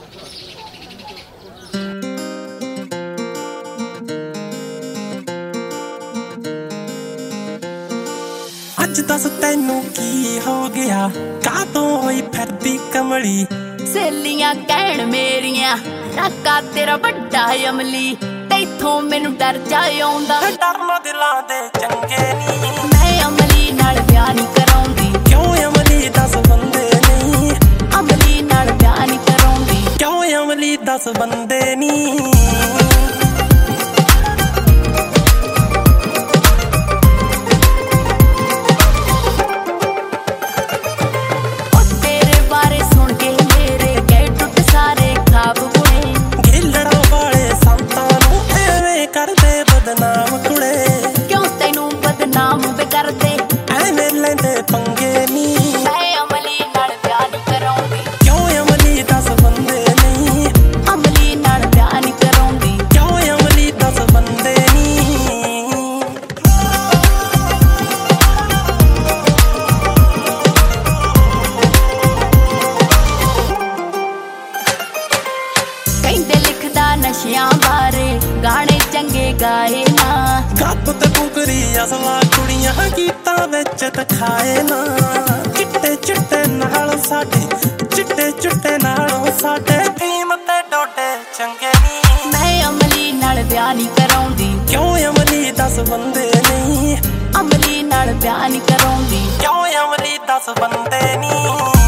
अज दस तैनू की हो गया कातों होई फिरदी कमली सहेलियां कहण मेरियां राका तेरा बड़ा अमली तैथों मैनू डर जाए आउंदा डरना दिलां दे चंगे नी मैं अमली नाल ब्याह नहीं कराउंदी क्यों अमली दस बंदे नहीं अमली नाल ब्याह नहीं कराउंदी क्यों अमली दस बंदे नी नशियां बारे गाने चंगे गाए ना गप ते कुकरी असला कुड़ियां गीतां विच दिखाए ना चिट्टे चिट्टे नाल साडे चिट्टे चिट्टे नालों साडे फीम ते डोडे चंगे नी मैं अमली नाल ब्याह नहीं कराउंदी क्यों अमली दस बंदे नहीं अमली नाल ब्याह नहीं कराउंदी क्यों अमली दस बंदे नहीं